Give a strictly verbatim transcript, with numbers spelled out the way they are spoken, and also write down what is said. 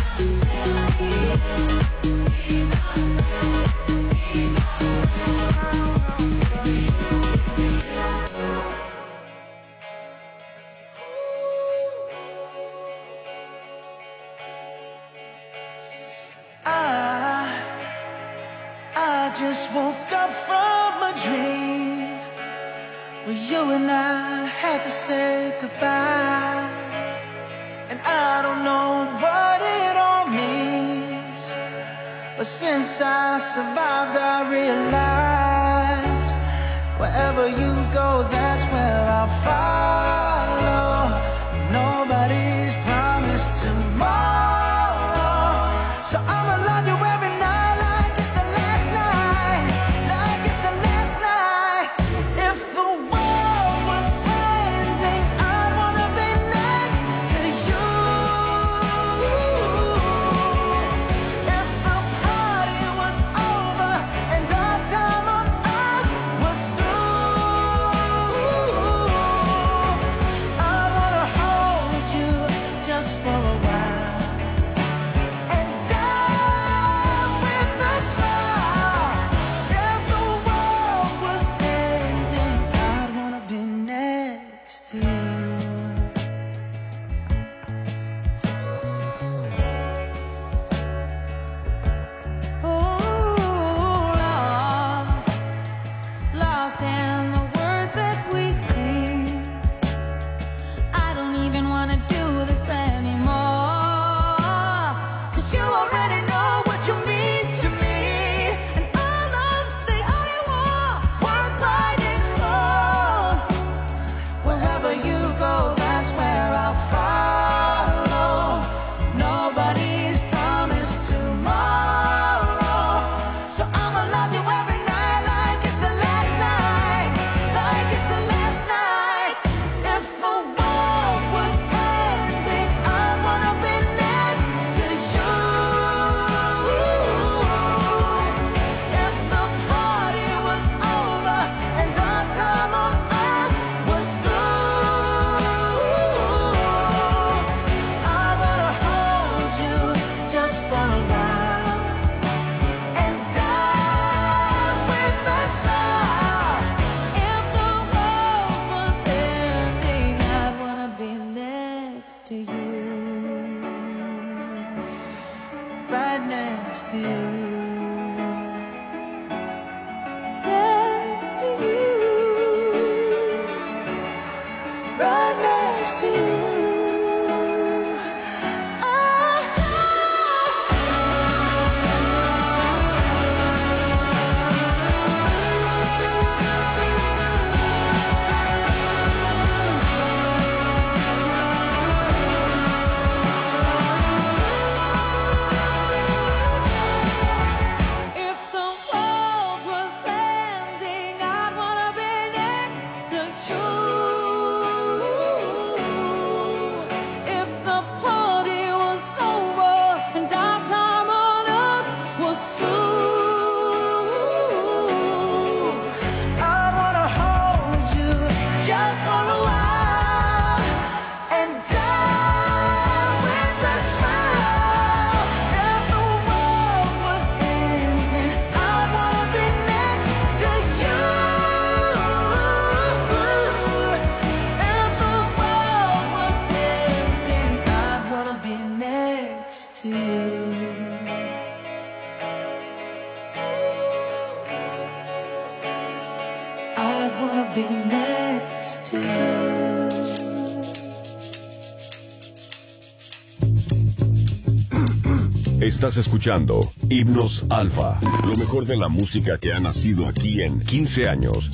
just woke up from a dream where you and I had to say goodbye. And I don't know what it all means, but since I survived I realized wherever you go, that's where I'll follow. Nobody's promised tomorrow, so I'ma love you every night like it's the last night, like it's the last night. If the world was ending, I'd wanna be next to you. If the party was over and our time on earth was through, I'd wanna hold you just for a while and die with a smile. If the world was ending, I'd wanna be next to you. Oh, lost, lost in the words that we sing. I don't even wanna do this anymore, 'cause you already know what you mean to me, and all of the only war worth fighting for. Wherever you go, that's where I'll follow. Nobody's promised tomorrow, so I'ma love you every night like it's the last night, like it's the last night. If the world was ending, I wanna be next to you. If the party was over and our time on earth was through, I wanna hold you just for a while and die with a smile. If the world was ending, I'd wanna be next to you, right next to you, next to you, right next to you. If the world was ending, I'd wanna be next to you. If the party was over and our time on earth was through, I wanna hold you just for a while and die with a smile. If the world was ending, I'd wanna be next to you. If the world was ending, I'd wanna be next to you. I'd wanna be next to you. Estás escuchando Himnos Alfa, lo mejor de la música que ha nacido aquí en quince años